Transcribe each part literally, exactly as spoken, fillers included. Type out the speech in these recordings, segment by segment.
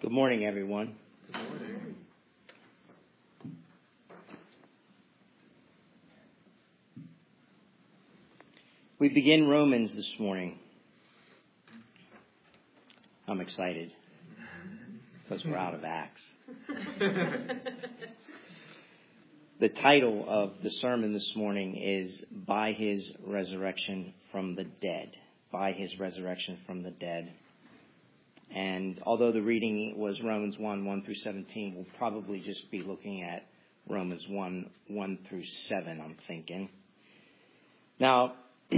Good morning, everyone. Good morning. We begin Romans this morning. I'm excited because we're out of Acts. The title of the sermon this morning is By His Resurrection from the Dead. By His Resurrection from the Dead. And although the reading was Romans one, one through seventeen, we'll probably just be looking at Romans one, one through seven, I'm thinking. Now,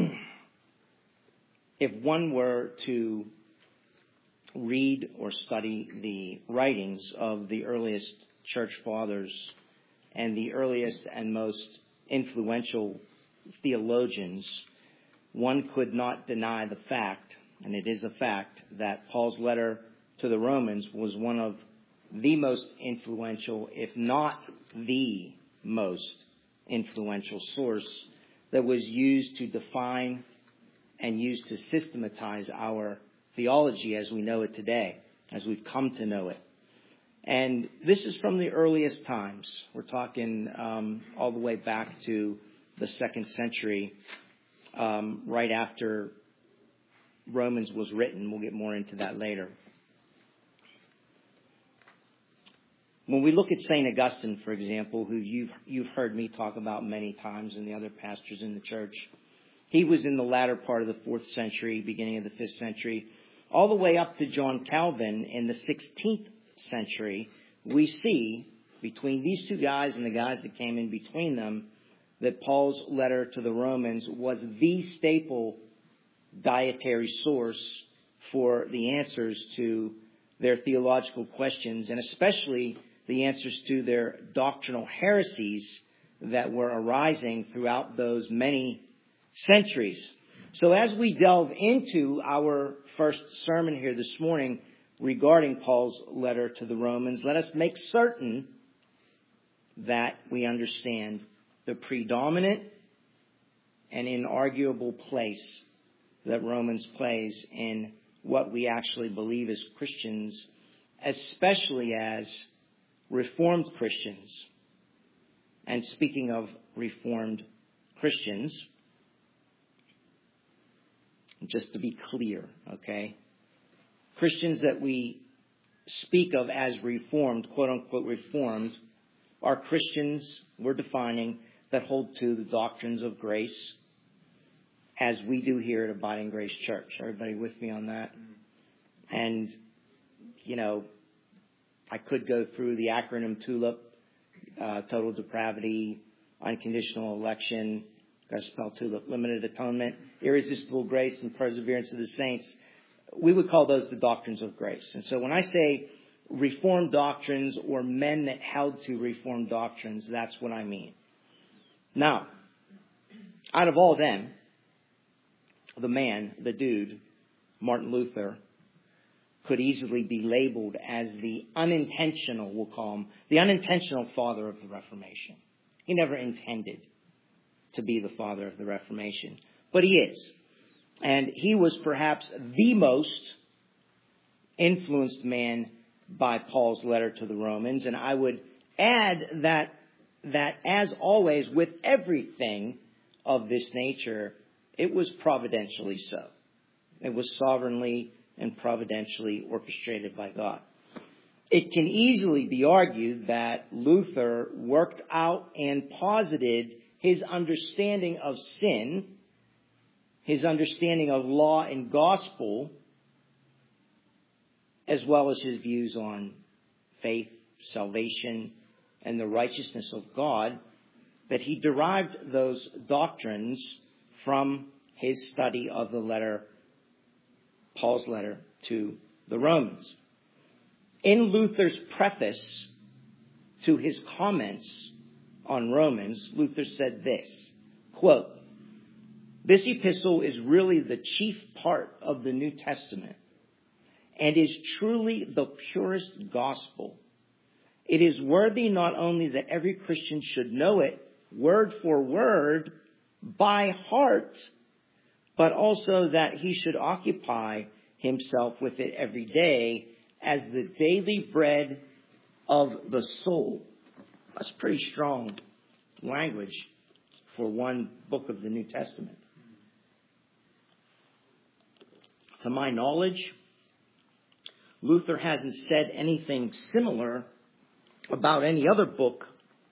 if one were to read or study the writings of the earliest church fathers and the earliest and most influential theologians, one could not deny the fact, and it is a fact, that Paul's letter to the Romans was one of the most influential, if not the most influential source that was used to define and used to systematize our theology as we know it today, as we've come to know it. And this is from the earliest times. We're talking um, all the way back to the second century, um, right after Romans was written. We'll get more into that later. When we look at Saint Augustine, for example, who you've, you've heard me talk about many times and the other pastors in the church, he was in the latter part of the fourth century, beginning of the fifth century, all the way up to John Calvin in the sixteenth century. We see, between these two guys and the guys that came in between them, that Paul's letter to the Romans was the staple dietary source for the answers to their theological questions, and especially the answers to their doctrinal heresies that were arising throughout those many centuries. So as we delve into our first sermon here this morning regarding Paul's letter to the Romans, let us make certain that we understand the predominant and inarguable place that Romans plays in what we actually believe as Christians, especially as Reformed Christians. And speaking of Reformed Christians, just to be clear, okay, Christians that we speak of as Reformed, quote unquote Reformed, are Christians, we're defining, that hold to the doctrines of grace, as we do here at Abiding Grace Church. Everybody with me on that? And, you know, I could go through the acronym TULIP, uh, total depravity, unconditional election, got to spell TULIP, limited atonement, irresistible grace, and perseverance of the saints. We would call those the doctrines of grace. And so when I say Reformed doctrines or men that held to Reformed doctrines, that's what I mean. Now, out of all them, the man, the dude, Martin Luther, could easily be labeled as the unintentional, we'll call him, the unintentional father of the Reformation. He never intended to be the father of the Reformation, but he is. And he was perhaps the most influenced man by Paul's letter to the Romans. And I would add that, that as always, with everything of this nature, it was providentially so. It was sovereignly and providentially orchestrated by God. It can easily be argued that Luther worked out and posited his understanding of sin, his understanding of law and gospel, as well as his views on faith, salvation, and the righteousness of God, that he derived those doctrines from his study of the letter, Paul's letter to the Romans. In Luther's preface to his comments on Romans, Luther said this, quote, "This epistle is really the chief part of the New Testament and is truly the purest gospel. It is worthy not only that every Christian should know it word for word by heart, but also that he should occupy himself with it every day as the daily bread of the soul. That's pretty strong language for one book of the New Testament. To my knowledge, Luther hasn't said anything similar about any other book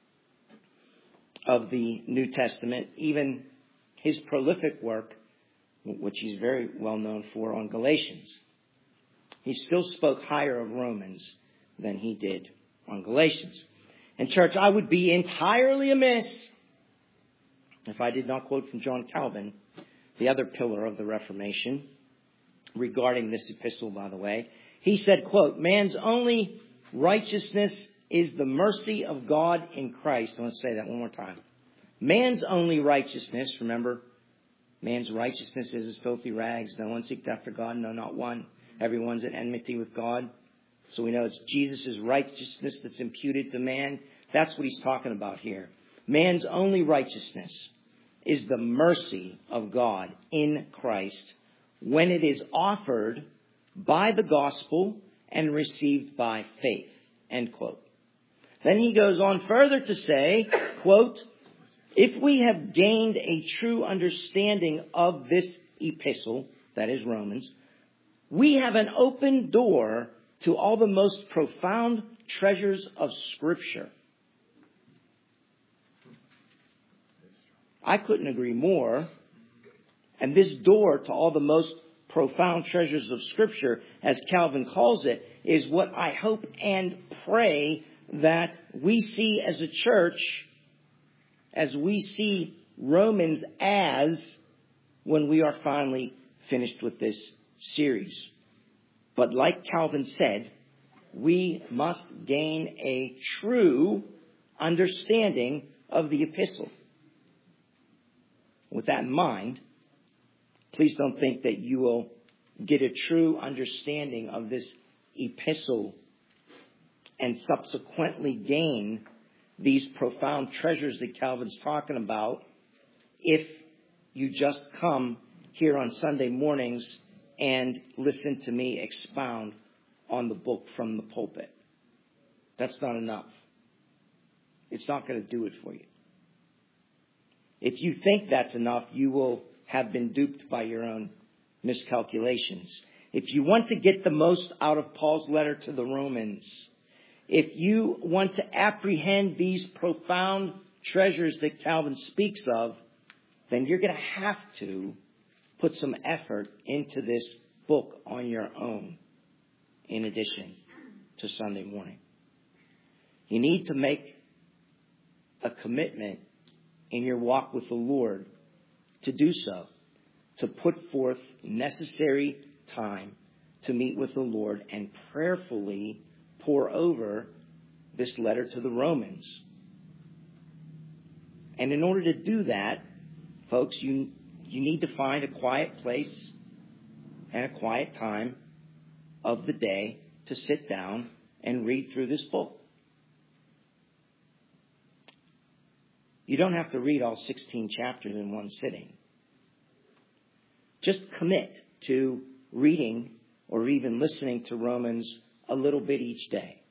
of the New Testament, even his prolific work, which he's very well known for, on Galatians. He still spoke higher of Romans than he did on Galatians. And church, I would be entirely amiss if I did not quote from John Calvin, the other pillar of the Reformation, regarding this epistle, by the way. He said, quote, "Man's only righteousness is the mercy of God in Christ." I want to say that one more time. Man's only righteousness, remember, man's righteousness is as filthy rags. No one seeks after God, no, not one. Everyone's at enmity with God. So we know it's Jesus' righteousness that's imputed to man. That's what he's talking about here. Man's only righteousness is the mercy of God in Christ when it is offered by the gospel and received by faith. End quote. Then he goes on further to say, quote, "If we have gained a true understanding of this epistle," that is Romans, "we have an open door to all the most profound treasures of Scripture." I couldn't agree more. And this door to all the most profound treasures of Scripture, as Calvin calls it, is what I hope and pray that we see as a church, as we see Romans as, when we are finally finished with this series. But like Calvin said, we must gain a true understanding of the epistle. With that in mind, please don't think that you will get a true understanding of this epistle and subsequently gain these profound treasures that Calvin's talking about if you just come here on Sunday mornings and listen to me expound on the book from the pulpit. That's not enough. It's not going to do it for you. If you think that's enough, you will have been duped by your own miscalculations. If you want to get the most out of Paul's letter to the Romans, if you want to apprehend these profound treasures that Calvin speaks of, then you're going to have to put some effort into this book on your own, in addition to Sunday morning. You need to make a commitment in your walk with the Lord to do so, to put forth necessary time to meet with the Lord and prayerfully pour over this letter to the Romans. And in order to do that, folks, you, you need to find a quiet place and a quiet time of the day to sit down and read through this book. You don't have to read all sixteen chapters in one sitting. Just commit to reading or even listening to Romans a little bit each day.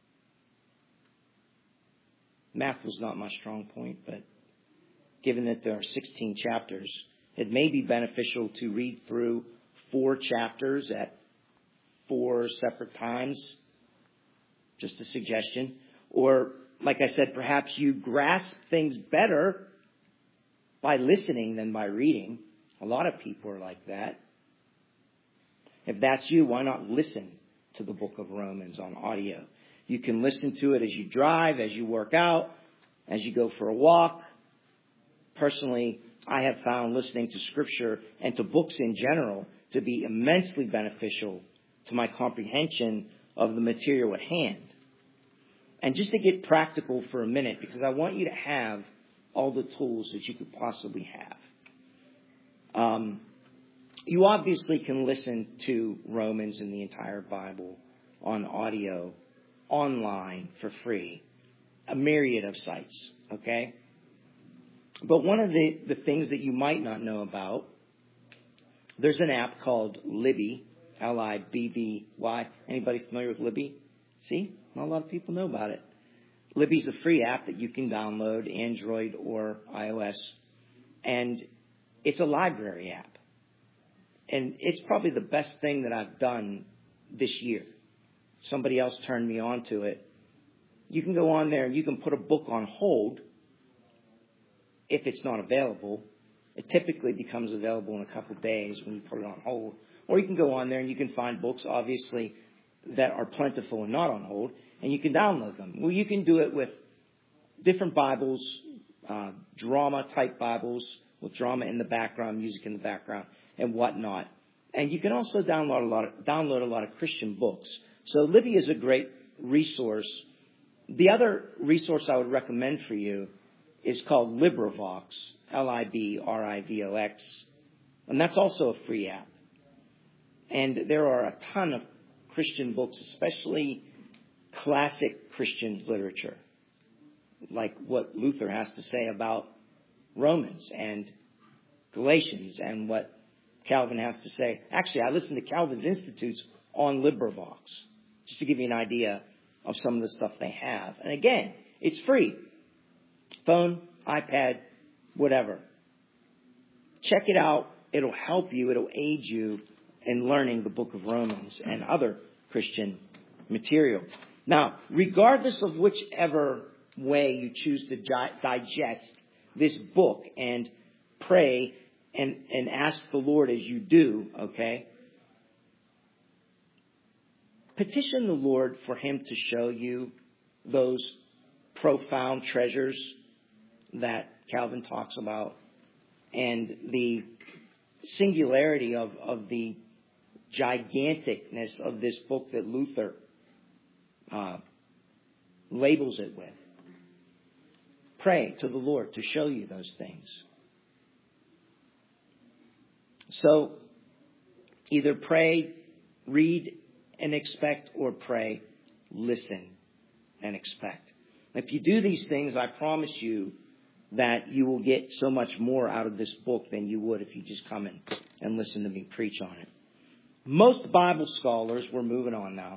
Math was not my strong point, but given that there are sixteen chapters, it may be beneficial to read through four chapters at four separate times. Just a suggestion. Or, like I said, perhaps you grasp things better by listening than by reading. A lot of people are like that. If that's you, why not listen to the book of Romans on audio? You can listen to it as you drive, as you work out, as you go for a walk. Personally, I have found listening to Scripture and to books in general to be immensely beneficial to my comprehension of the material at hand. And just to get practical for a minute, because I want you to have all the tools that you could possibly have. Um, you obviously can listen to Romans and the entire Bible on audio, online, for free. A myriad of sites, okay? But one of the, the things that you might not know about, there's an app called Libby, L I B B Y. Anybody familiar with Libby? See? Not a lot of people know about it. Libby's a free app that you can download, Android or iOS. And it's a library app. And it's probably the best thing that I've done this year. Somebody else turned me on to it. You can go on there and you can put a book on hold if it's not available. It typically becomes available in a couple of days when you put it on hold. Or you can go on there and you can find books, obviously, that are plentiful and not on hold, and you can download them. Well, you can do it with different Bibles, uh, drama-type Bibles, with drama in the background, music in the background, and whatnot. And you can also download a lot of, download a lot of Christian books. So Libby is a great resource. The other resource I would recommend for you is called LibriVox, L I B R I V O X. And that's also a free app. And there are a ton of Christian books, especially classic Christian literature, like what Luther has to say about Romans and Galatians and what Calvin has to say. Actually, I listened to Calvin's Institutes on LibriVox, just to give you an idea of some of the stuff they have. And again, it's free. Phone, iPad, whatever. Check it out. It'll help you. It'll aid you in learning the book of Romans and other Christian material. Now, regardless of whichever way you choose to gi- digest this book and pray and, and ask the Lord as you do, okay? Petition the Lord for Him to show you those profound treasures that Calvin talks about and the singularity of, of the giganticness of this book that Luther uh, labels it with. Pray to the Lord to show you those things. So, either pray, read and expect, or pray, listen and expect. If you do these things, I promise you that you will get so much more out of this book than you would if you just come in and listen to me preach on it. Most Bible scholars, we're moving on now.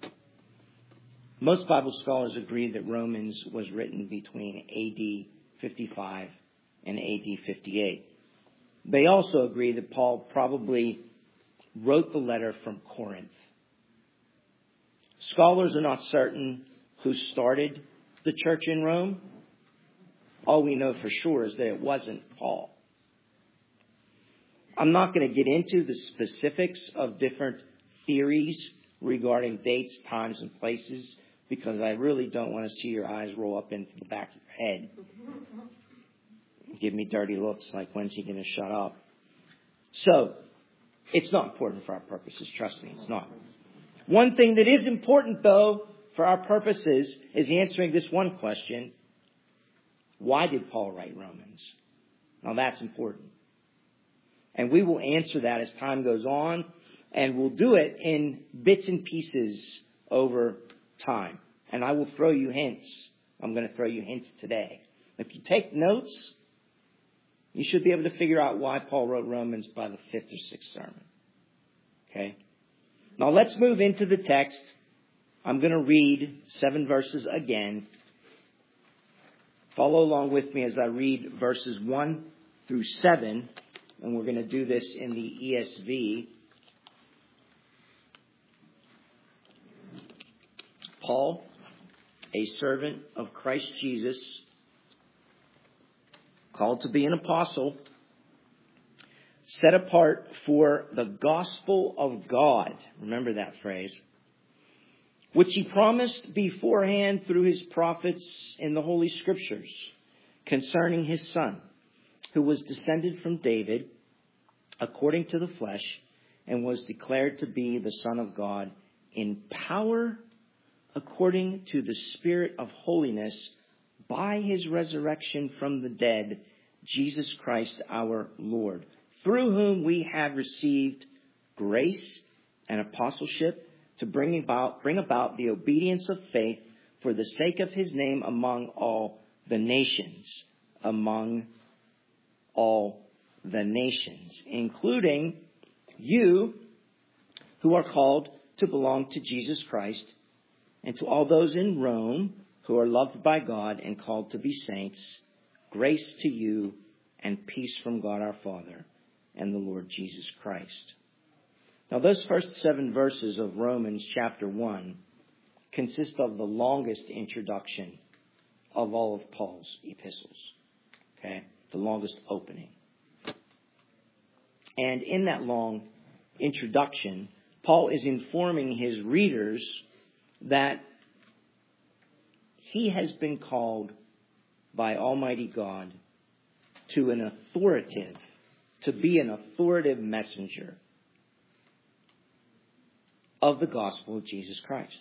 Most Bible scholars agree that Romans was written between A D fifty-five and A D fifty-eight. They also agree that Paul probably wrote the letter from Corinth. Scholars are not certain who started the church in Rome. All we know for sure is that it wasn't Paul. I'm not going to get into the specifics of different theories regarding dates, times, and places because I really don't want to see your eyes roll up into the back of your head. Give me dirty looks like, when's he going to shut up? So, it's not important for our purposes. Trust me, it's not. One thing that is important, though, for our purposes is answering this one question. Why did Paul write Romans? Now, that's important. And we will answer that as time goes on, and we'll do it in bits and pieces over time. And I will throw you hints. I'm going to throw you hints today. If you take notes, you should be able to figure out why Paul wrote Romans by the fifth or sixth sermon. Okay? Now let's move into the text. I'm going to read seven verses again. Follow along with me as I read verses one through seven. And we're going to do this in the E S V. Paul, a servant of Christ Jesus, called to be an apostle, set apart for the gospel of God. Remember that phrase. Which he promised beforehand through his prophets in the Holy Scriptures concerning his Son, who was descended from David according to the flesh and was declared to be the Son of God in power according to the Spirit of holiness by his resurrection from the dead, Jesus Christ our Lord, through whom we have received grace and apostleship to bring about, bring about the obedience of faith for the sake of his name among all the nations, among all the nations, including you who are called to belong to Jesus Christ, and to all those in Rome who are loved by God and called to be saints, grace to you and peace from God our Father and the Lord Jesus Christ. Now, those first seven verses of Romans chapter one consist of the longest introduction of all of Paul's epistles. Okay? The longest opening. And in that long introduction, Paul is informing his readers that he has been called by Almighty God to an authoritative, to be an authoritative messenger of the gospel of Jesus Christ.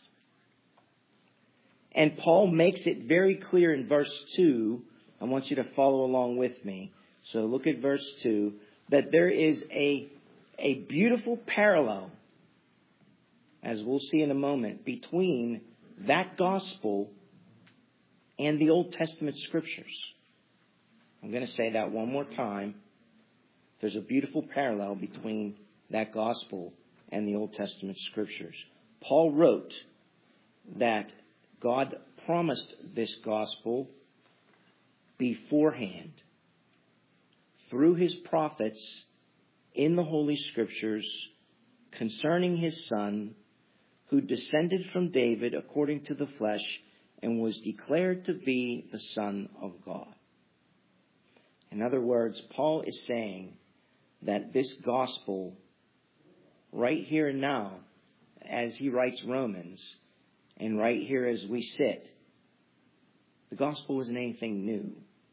And Paul makes it very clear in verse two. I want you to follow along with me. So look at verse two, that there is a, a beautiful parallel, as we'll see in a moment, between that gospel and the Old Testament scriptures. I'm going to say that one more time. There's a beautiful parallel between that gospel and the Old Testament scriptures. Paul wrote that God promised this gospel beforehand through his prophets in the Holy Scriptures concerning his Son, who descended from David according to the flesh and was declared to be the Son of God. In other words, Paul is saying that this gospel, right here and now, as he writes Romans, and right here as we sit, the gospel isn't anything new.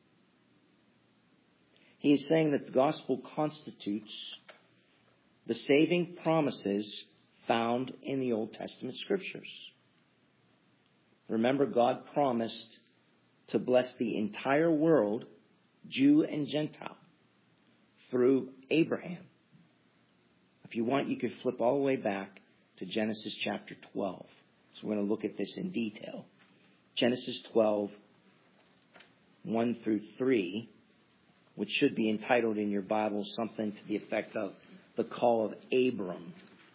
He is saying that the gospel constitutes the saving promises found in the Old Testament scriptures. Remember, God promised to bless the entire world, Jew and Gentile, through Abraham. If you want, you could flip all the way back to Genesis chapter twelve. So we're going to look at this in detail. Genesis twelve, one through three, which should be entitled in your Bible something to the effect of the call of Abram.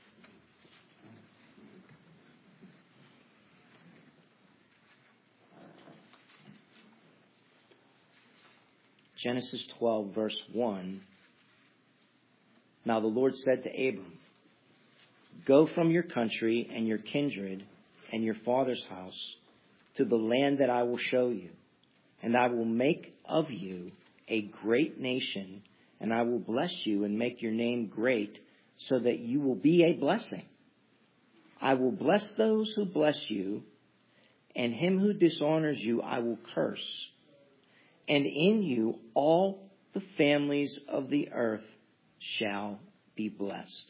Genesis twelve, verse one. Now the Lord said to Abram, "Go from your country and your kindred and your father's house to the land that I will show you, and I will make of you a great nation, and I will bless you and make your name great, so that you will be a blessing. I will bless those who bless you, and him who dishonors you I will curse. And in you all the families of the earth shall be blessed."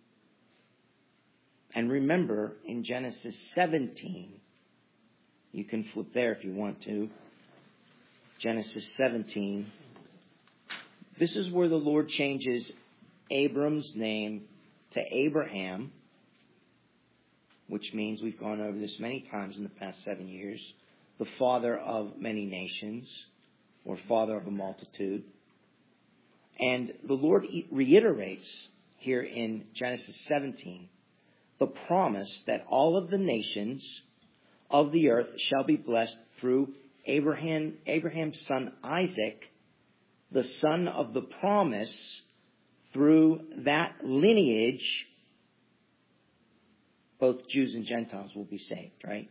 And remember, in Genesis seventeen, you can flip there if you want to. Genesis seventeen. This is where the Lord changes Abram's name to Abraham, which means, we've gone over this many times in the past seven years, the father of many nations, or father of a multitude. And the Lord reiterates here in Genesis seventeen the promise that all of the nations of the earth shall be blessed through Abraham, Abraham's son Isaac, the son of the promise. Through that lineage, both Jews and Gentiles will be saved, right?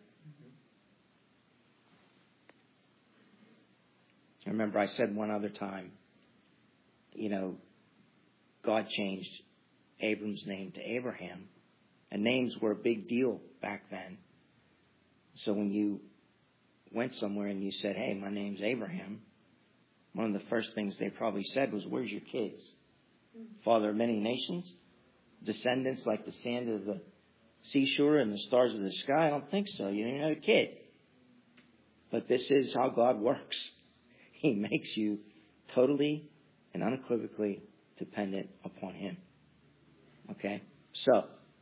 I remember I said one other time, you know, God changed Abram's name to Abraham. And names were a big deal back then. So when you went somewhere and you said, "Hey, my name's Abraham," one of the first things they probably said was, "Where's your kids? Father of many nations? Descendants like the sand of the seashore and the stars of the sky?" I don't think so. You don't have a kid. But this is how God works. He makes you totally and unequivocally dependent upon him. Okay? So,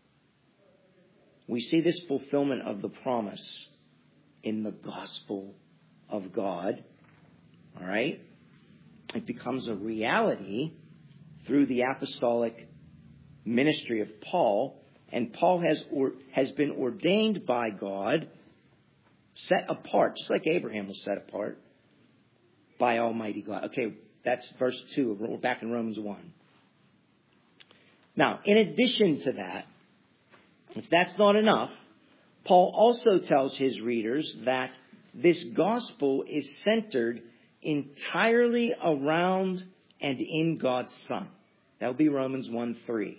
we see this fulfillment of the promise in the gospel of God. All right? It becomes a reality through the apostolic ministry of Paul, And Paul has or, has been ordained by God, set apart, just like Abraham was set apart by Almighty God. Okay, that's verse two. We're back in Romans one. Now, in addition to that, if that's not enough, Paul also tells his readers that this gospel is centered entirely around and in God's Son. That would be Romans one three.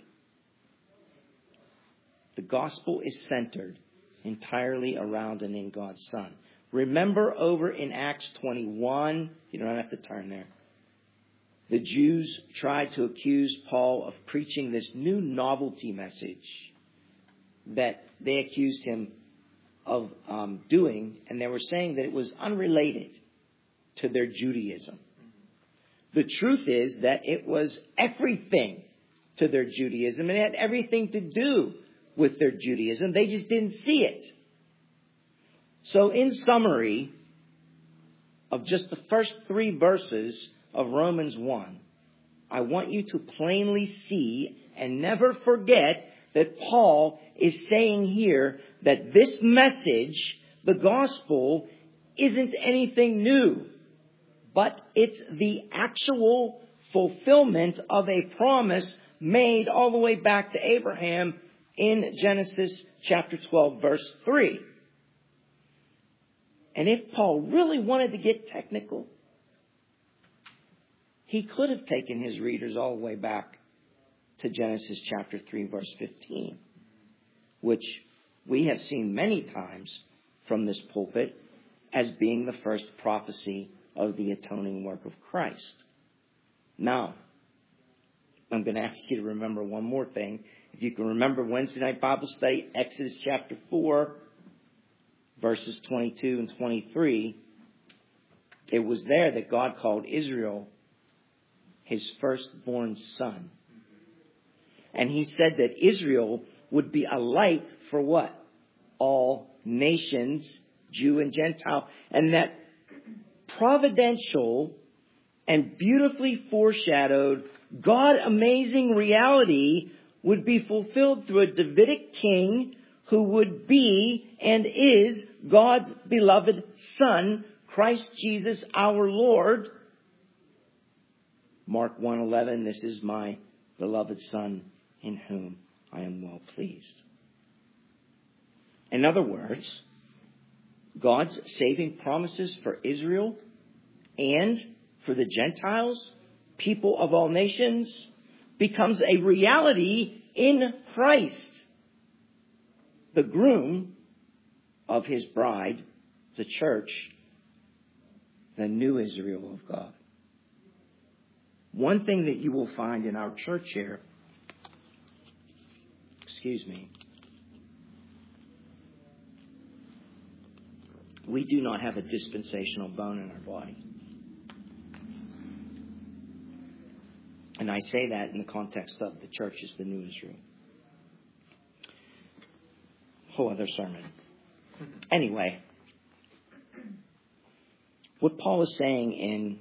The gospel is centered entirely around and in God's Son. Remember over in Acts twenty-one, you don't have to turn there. The Jews tried to accuse Paul of preaching this new novelty message that they accused him of um, doing, and they were saying that it was unrelated to their Judaism. The truth is that it was everything to their Judaism, and it had everything to do with their Judaism. They just didn't see it. So in summary of just the first three verses of Romans one, I want you to plainly see and never forget that Paul is saying here that this message, the gospel, isn't anything new, but it's the actual fulfillment of a promise made all the way back to Abraham in Genesis chapter twelve, verse three. And if Paul really wanted to get technical, he could have taken his readers all the way back to Genesis chapter three, verse fifteen, which we have seen many times from this pulpit as being the first prophecy of the atoning work of Christ. Now, I'm going to ask you to remember one more thing. If you can remember Wednesday night Bible study, Exodus chapter four, verses twenty-two and twenty-three, it was there that God called Israel his firstborn son. And he said that Israel would be a light for what? All nations, Jew and Gentile. And that providential and beautifully foreshadowed God-amazing reality would be fulfilled through a Davidic king who would be and is God's beloved Son, Christ Jesus our Lord. Mark one eleven, this is my beloved Son in whom I am well pleased. In other words, God's saving promises for Israel and for the Gentiles, people of all nations, becomes a reality in Christ, the groom of his bride, the church, the new Israel of God. One thing that you will find in our church here, excuse me, we do not have a dispensational bone in our body. And I say that in the context of the church is the new Israel. Whole other sermon. Anyway, what Paul is saying in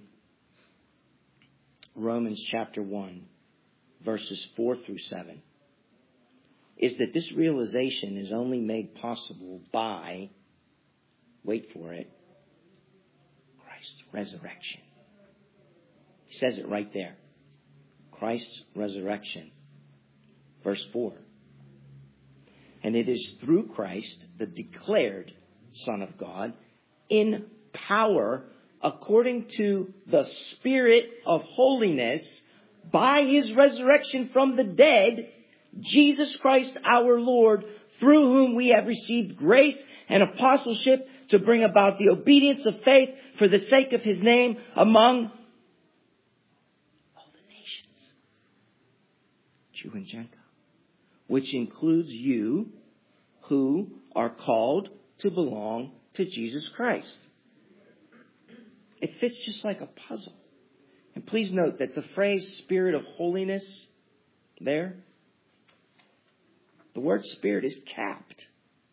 Romans chapter one, verses four through seven, is that this realization is only made possible by, wait for it, Christ's resurrection. He says it right there. Christ's resurrection. Verse four. And it is through Christ, the declared Son of God, in power, according to the Spirit of holiness, by his resurrection from the dead, Jesus Christ our Lord, through whom we have received grace and apostleship to bring about the obedience of faith for the sake of his name among all the nations, Jew and Gentile, which includes you who are called to belong to Jesus Christ. It fits just like a puzzle. And please note that the phrase Spirit of holiness there, the word Spirit is capped.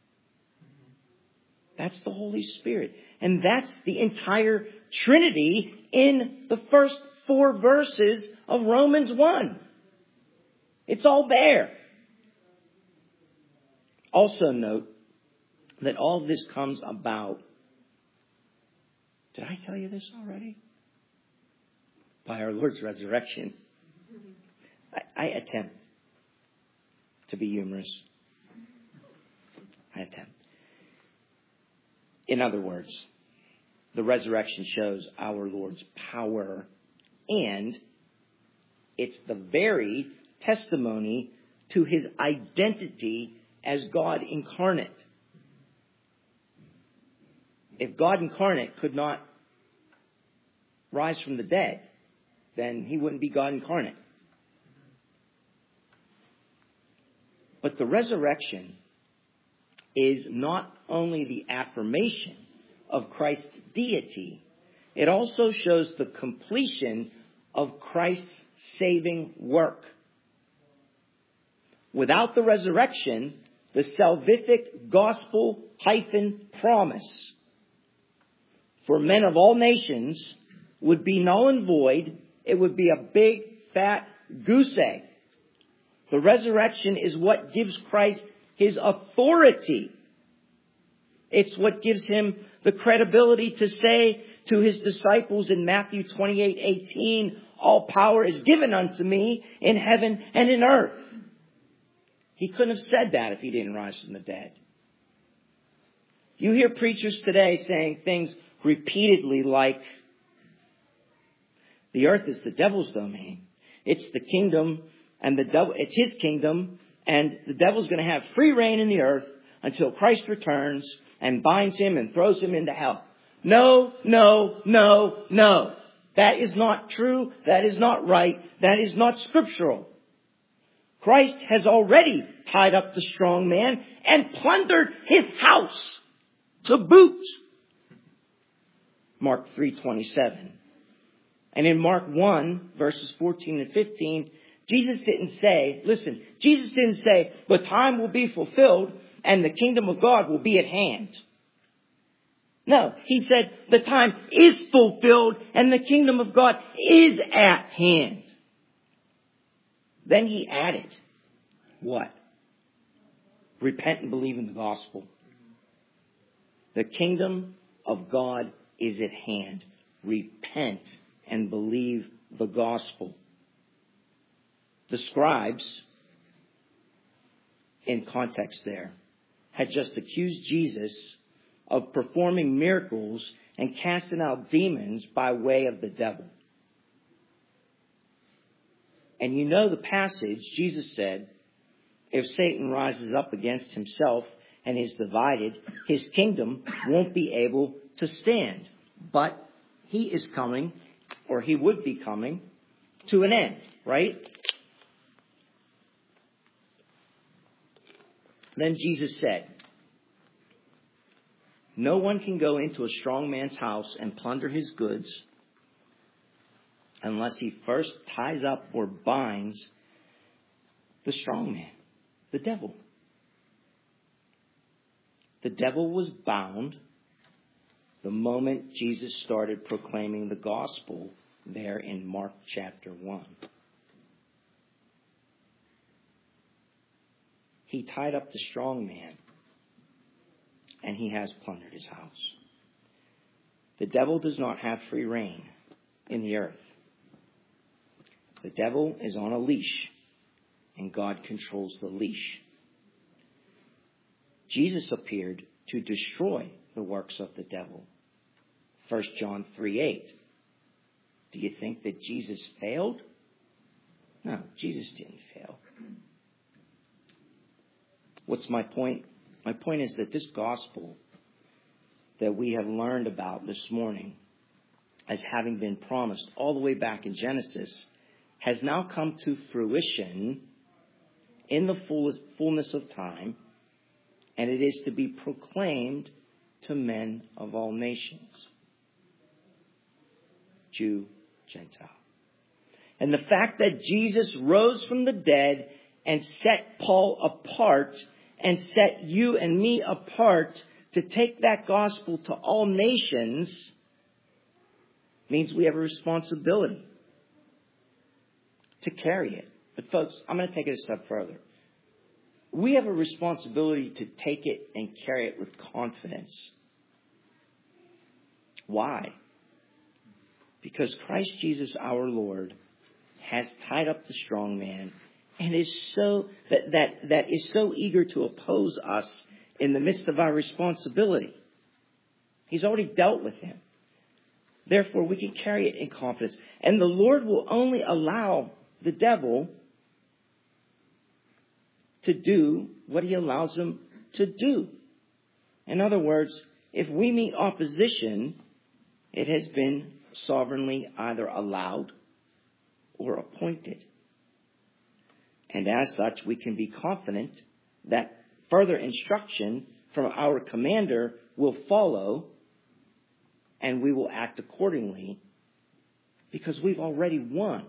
That's the Holy Spirit. And that's the entire Trinity in the first four verses of Romans one. It's all there. Also note that all this comes about. Did I tell you this already? By our Lord's resurrection. I, I attempt to be humorous. I attempt. In other words, the resurrection shows our Lord's power, and it's the very testimony to his identity as God incarnate. If God incarnate could not rise from the dead, then he wouldn't be God incarnate. But the resurrection is not only the affirmation of Christ's deity, it also shows the completion of Christ's saving work. Without the resurrection, the salvific gospel hyphen promise for men of all nations would be null and void. It would be a big, fat goose egg. The resurrection is what gives Christ his authority. It's what gives him the credibility to say to his disciples in Matthew twenty-eight eighteen, all power is given unto me in heaven and in earth. He couldn't have said that if he didn't rise from the dead. You hear preachers today saying things repeatedly like, the earth is the devil's domain. It's the kingdom and the devil, it's his kingdom, and the devil's going to have free reign in the earth until Christ returns and binds him and throws him into hell. No, no, no, no. That is not true. That is not right. That is not scriptural. Christ has already tied up the strong man and plundered his house to boot. Mark three twenty-seven. And in Mark one, verses fourteen and fifteen, Jesus didn't say, listen, Jesus didn't say, the time will be fulfilled and the kingdom of God will be at hand. No, he said, the time is fulfilled and the kingdom of God is at hand. Then he added, what? Repent and believe in the gospel. The kingdom of God is at hand. Repent and believe the gospel. The scribes, in context there, had just accused Jesus of performing miracles and casting out demons by way of the devil. And you know the passage, Jesus said, if Satan rises up against himself and is divided, his kingdom won't be able to stand. But he is coming, or he would be coming, to an end, right? Then Jesus said, no one can go into a strong man's house and plunder his goods unless he first ties up or binds the strong man, the devil. The devil was bound the moment Jesus started proclaiming the gospel there in Mark chapter one. He tied up the strong man, and he has plundered his house. The devil does not have free reign in the earth. The devil is on a leash, and God controls the leash. Jesus appeared to destroy the works of the devil. First John three eight. Do you think that Jesus failed? No, Jesus didn't fail. What's my point? My point is that this gospel that we have learned about this morning as having been promised all the way back in Genesis has now come to fruition in the fullness of time, and it is to be proclaimed to men of all nations, Jew, Gentile. And the fact that Jesus rose from the dead and set Paul apart and set you and me apart to take that gospel to all nations means we have a responsibility to carry it. But folks, I'm going to take it a step further. we have a responsibility to take it and carry it with confidence. Why? Because Christ Jesus our Lord has tied up the strong man and is so that, that, that is so eager to oppose us in the midst of our responsibility. He's already dealt with him. Therefore, we can carry it in confidence. And the Lord will only allow the devil to do what he allows him to do. In other words, if we meet opposition, it has been sovereignly either allowed or appointed. And as such, we can be confident that further instruction from our commander will follow, and we will act accordingly because we've already won.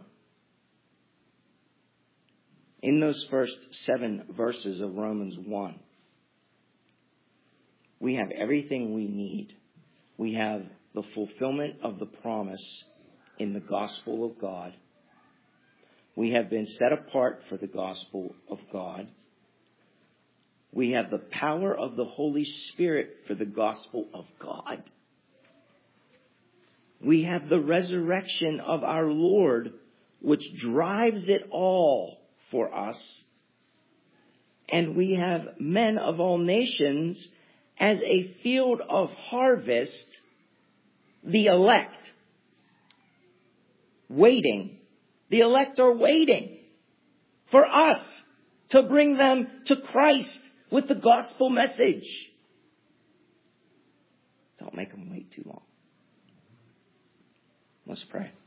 In those first seven verses of Romans one, we have everything we need. We have the fulfillment of the promise in the gospel of God. We have been set apart for the gospel of God. We have the power of the Holy Spirit for the gospel of God. We have the resurrection of our Lord, which drives it all for us. And we have men of all nations as a field of harvest, the elect, waiting. The elect are waiting for us to bring them to Christ with the gospel message. Don't make them wait too long. Let's pray.